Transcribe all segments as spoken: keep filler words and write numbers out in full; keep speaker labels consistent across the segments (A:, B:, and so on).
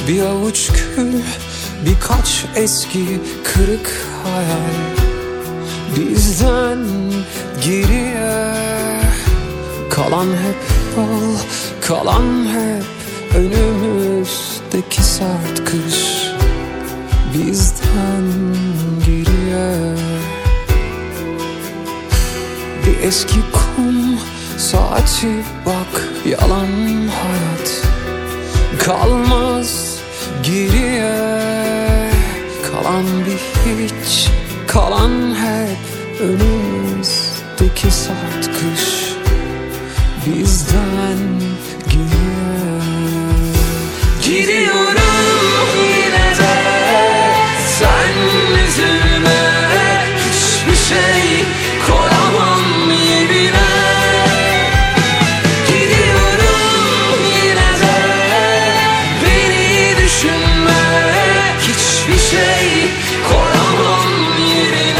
A: Bir avuç gül, birkaç eski kırık hayal, bizden geriye kalan hep yol, kalan hep önümüzdeki sert kış. Bizden geriye bir eski kum saati, bak yalan hayat. Kalmaz geriye kalan bir hiç, kalan hep önümüzdeki sert kış. Bizden geriye gidiyorum yine de, sen üzülme, hiçbir şey koyamam yerine. Gidiyorum yine de, beni düşünme, hiçbir şey koyamam yerine.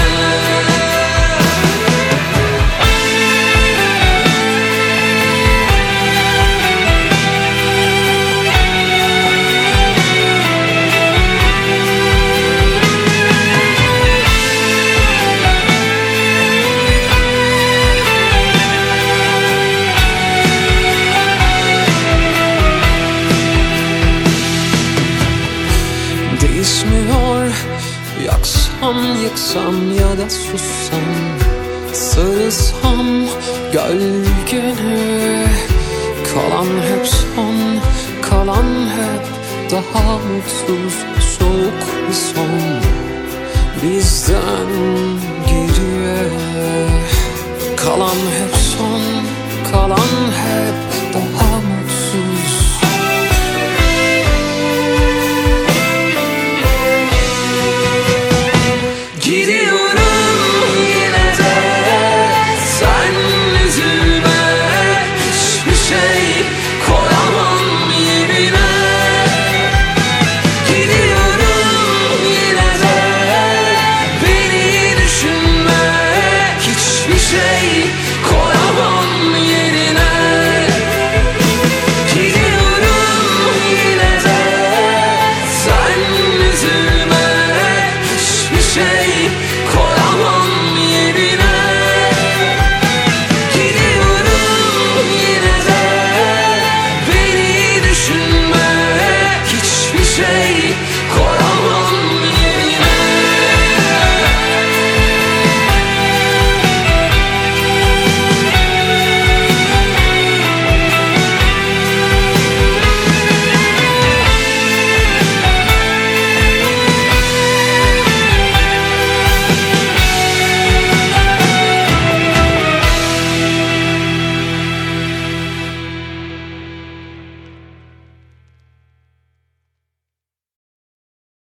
A: Değişmiyor, yaksam yıksam ya da sussam, sarılsam gölgene. Kalan hep son, kalan hep daha mutsuz, soğuk bir son. Bizden